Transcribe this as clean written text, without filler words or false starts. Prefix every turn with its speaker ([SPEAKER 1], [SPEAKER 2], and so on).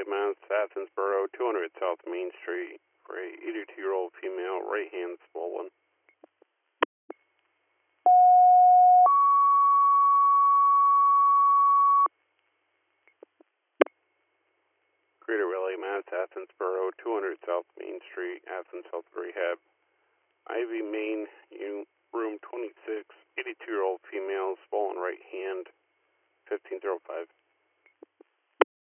[SPEAKER 1] Mass, Athensboro, 200 South Main Street, for a 82-year-old female, right hand swollen. Greater Raleigh, Mass, Athensboro, 200 South Main Street, Athens Health Rehab. Ivy Main, room 26, 82-year-old female, swollen right hand, 1505.